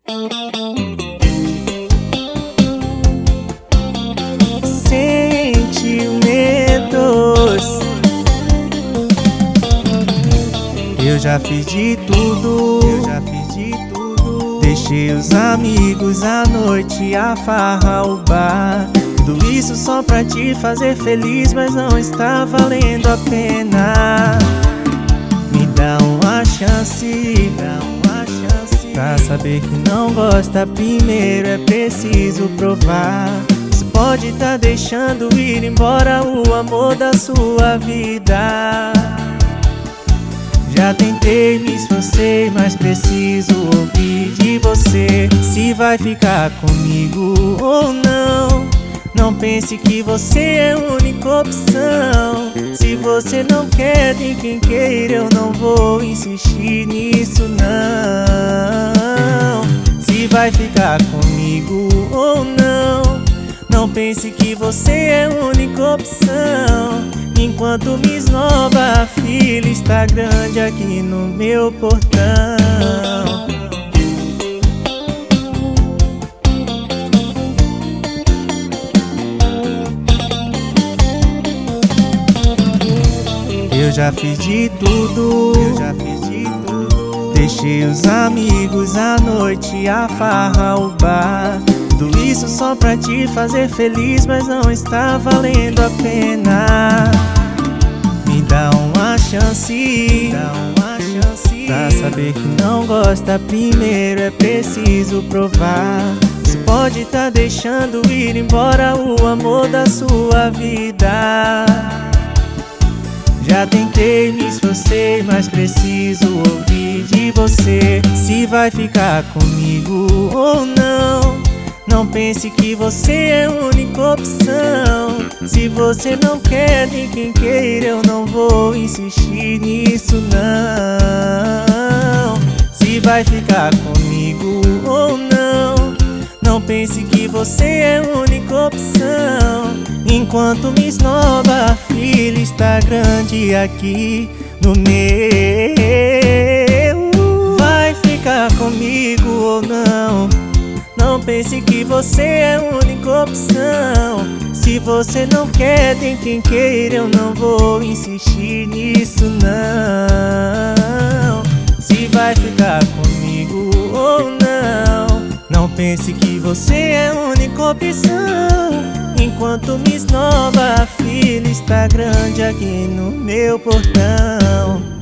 Sentimentos. Eu já fiz de tudo, deixei os amigos à noite, a farra, o bar. Tudo isso só pra te fazer feliz, mas não está valendo a pena. Me dá uma chance, pra saber que não gosta primeiro é preciso provar. Você pode tá deixando ir embora o amor da sua vida. Já tentei me esforcei, mas preciso ouvir de você se vai ficar comigo ou não. Não pense que você é a única opção. Se você não quer, tem quem queira, eu não vou insistir nisso não. Se vai ficar comigo ou não. Não pense que você é a única opção. Enquanto me esnova, a fila está grande aqui no meu portão. Eu já fiz de tudo, deixei os amigos à noite, a farra, o bar. Tudo isso só pra te fazer feliz, mas não está valendo a pena. Me dá uma chance, pra saber que não gosta primeiro é preciso provar. Você pode tá deixando ir embora o amor da sua vida. Já tentei me esforcei, mas preciso ouvir de você se vai ficar comigo ou não. Não pense que você é a única opção. Se você não quer, tem quem queira, eu não vou insistir nisso não. Se vai ficar comigo ou não. Não pense que você é a única opção. Enquanto me esnova, a fila está grande aqui no meu. Vai ficar comigo ou não? Não pense que você é a única opção. Se você não quer, tem quem queira, eu não vou insistir nisso não. Se vai ficar comigo ou não. Não pense que você é a única opção. Enquanto me esnova, a fila está grande aqui no meu portão.